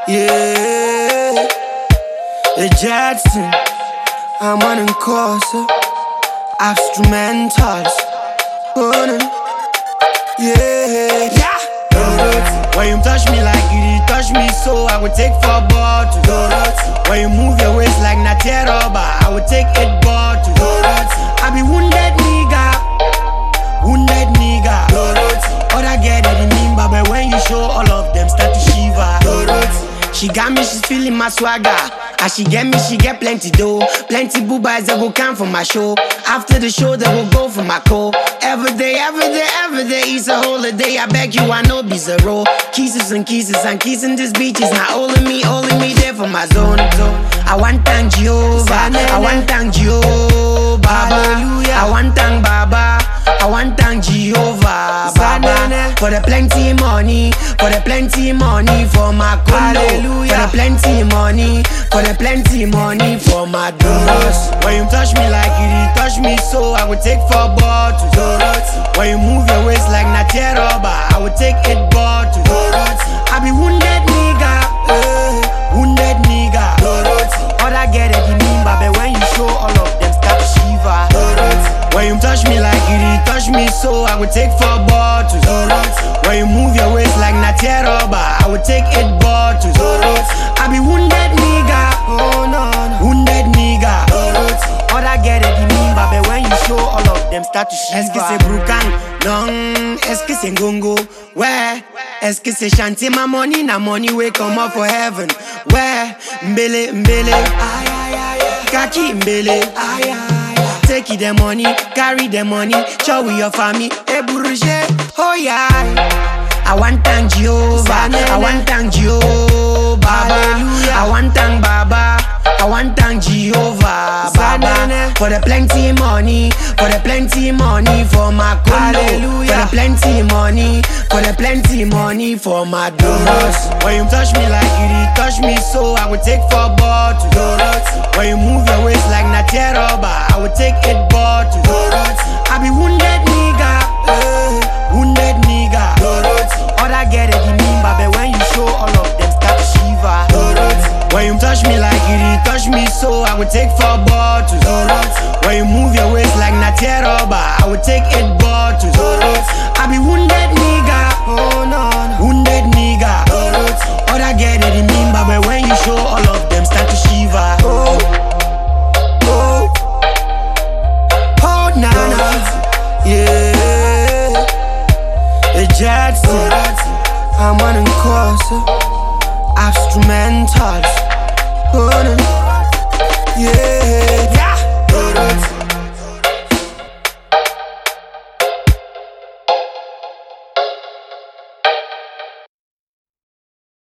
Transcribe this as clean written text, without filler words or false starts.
Yeah, the Jackson, I'm on course, instrumentals, yeah. When you touch me like you did touch me, so I would take 4 bottles. When you move your waist like Natero, I would take 8 bottles. I be wounded nigga. Other get it in me, but when you show, all of them start to shiver. She got me, she's feeling my swagger. As she get me, she get plenty dough. Plenty boobas that will come for my show. After the show, they will go for my co. Every day, it's a holiday. I beg you, I know be zero. Kisses and kissing these beaches. Now all of me there for my zone. I want thank Jehovah, I want thank Jehovah, Baba. I want thank Baba, I want thank Jehovah, Baba. For the plenty money, for the plenty money for my condo. For the plenty money, for the plenty money for my dollars. When you touch me like you did touch me, so I would take 4 bottles. When you move your waist like Natero, I would take 8 bottles. I be wounded nigga, wounded nigga. Other get it in me, but when you show, all of them start to shiver. When you touch me like you did touch me, so I would take 4 bottles. When you move your waist like Natero, I would take 8 bottles. I be wounded nigga, wounded nigga. Other get it in me, but when you show, all of them start to shiver. Est-ce que c'est Brukan? Non, est-ce que c'est Ngongo? Where? Est-ce que c'est chanter my money? Na money we come up for heaven. Where? Mbele, mbele, kaki mbele. Take the money, carry the money, show with your family. Hey, bourgeois, oh yeah. I want thank Jehovah, I want thank Jehovah, Baba. I want thank Baba, I want thank Jehovah, Baba. For the plenty money, for the plenty money for my condo. For the plenty money, for the plenty money for my dollars. When you touch me like you did touch me, so I would take 4 bottles. When you move your waist like Natero, I would take 8 bottles. I be wounded nigga, wounded nigga. Other get it in me, but when you show, all of them start to shiver. When you touch me like you did touch me, so I would take 4 bottles. When you move your waist like Natero, I would take 8 bottles. I be wounded nigga, wounded nigga. Other get it in me, but when you show, all of them start to shiver. Oh, nana, yeah. The Jackson, I'm on course, instrumentals.